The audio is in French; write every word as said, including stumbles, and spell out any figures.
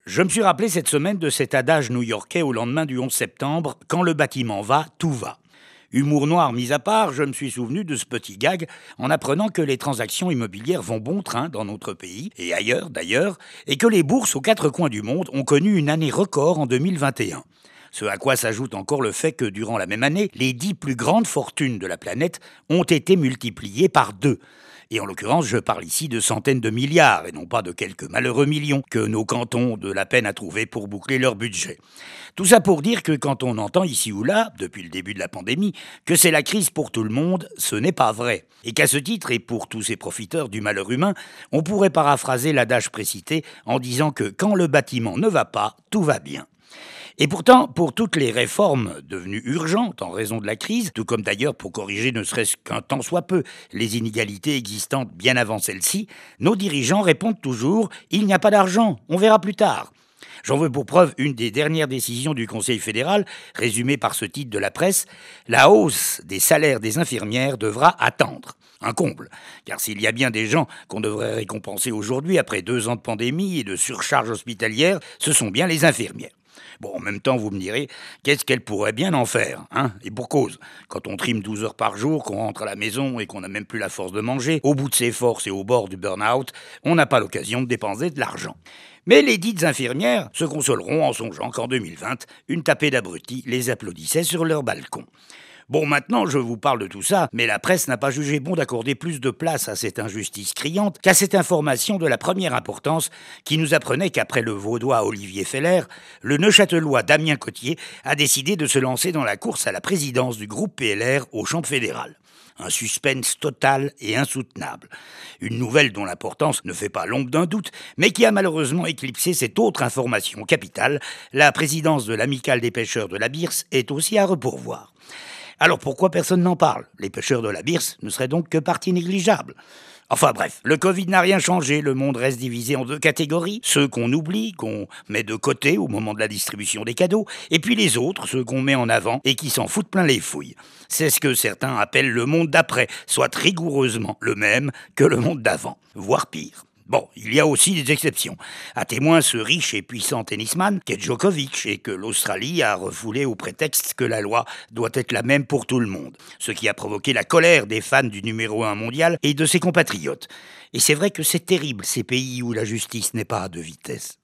Je me suis rappelé cette semaine de cet adage new-yorkais au lendemain du onze septembre, « Quand le bâtiment va, tout va ». Humour noir mis à part, je me suis souvenu de ce petit gag en apprenant que les transactions immobilières vont bon train dans notre pays, et ailleurs d'ailleurs, et que les bourses aux quatre coins du monde ont connu une année record en deux mille vingt et un. Ce à quoi s'ajoute encore le fait que durant la même année, les dix plus grandes fortunes de la planète ont été multipliées par deux. Et en l'occurrence, je parle ici de centaines de milliards et non pas de quelques malheureux millions que nos cantons ont de la peine à trouver pour boucler leur budget. Tout ça pour dire que quand on entend ici ou là, depuis le début de la pandémie, que c'est la crise pour tout le monde, ce n'est pas vrai. Et qu'à ce titre, et pour tous ces profiteurs du malheur humain, on pourrait paraphraser l'adage précité en disant que quand le bâtiment ne va pas, tout va bien. Et pourtant, pour toutes les réformes devenues urgentes en raison de la crise, tout comme d'ailleurs pour corriger ne serait-ce qu'un tant soit peu les inégalités existantes bien avant celle-ci, nos dirigeants répondent toujours « il n'y a pas d'argent, on verra plus tard ». J'en veux pour preuve une des dernières décisions du Conseil fédéral, résumée par ce titre de la presse, « La hausse des salaires des infirmières devra attendre ». Un comble, car s'il y a bien des gens qu'on devrait récompenser aujourd'hui après deux ans de pandémie et de surcharge hospitalière, ce sont bien les infirmières. Bon, en même temps, vous me direz, qu'est-ce qu'elle pourrait bien en faire, hein? Et pour cause, quand on trime douze heures par jour, qu'on rentre à la maison et qu'on n'a même plus la force de manger, au bout de ses forces et au bord du burn-out, on n'a pas l'occasion de dépenser de l'argent. Mais les dites infirmières se consoleront en songeant qu'en deux mille vingt, une tapée d'abrutis les applaudissait sur leur balcon. Bon, maintenant, je vous parle de tout ça, mais la presse n'a pas jugé bon d'accorder plus de place à cette injustice criante qu'à cette information de la première importance qui nous apprenait qu'après le Vaudois Olivier Feller, le Neuchâtelois Damien Cottier a décidé de se lancer dans la course à la présidence du groupe P L R au champ fédéral. Un suspense total et insoutenable. Une nouvelle dont l'importance ne fait pas l'ombre d'un doute, mais qui a malheureusement éclipsé cette autre information capitale, la présidence de l'Amicale des pêcheurs de la Birse est aussi à repourvoir. Alors pourquoi personne n'en parle? Les pêcheurs de la Birse ne seraient donc que partie négligeable. Enfin bref, le Covid n'a rien changé, le monde reste divisé en deux catégories, ceux qu'on oublie, qu'on met de côté au moment de la distribution des cadeaux, et puis les autres, ceux qu'on met en avant et qui s'en foutent plein les fouilles. C'est ce que certains appellent le monde d'après, soit rigoureusement le même que le monde d'avant, voire pire. Bon, il y a aussi des exceptions. À témoin ce riche et puissant tennisman qu'est Djokovic et que l'Australie a refoulé au prétexte que la loi doit être la même pour tout le monde. Ce qui a provoqué la colère des fans du numéro un mondial et de ses compatriotes. Et c'est vrai que c'est terrible ces pays où la justice n'est pas à deux vitesses.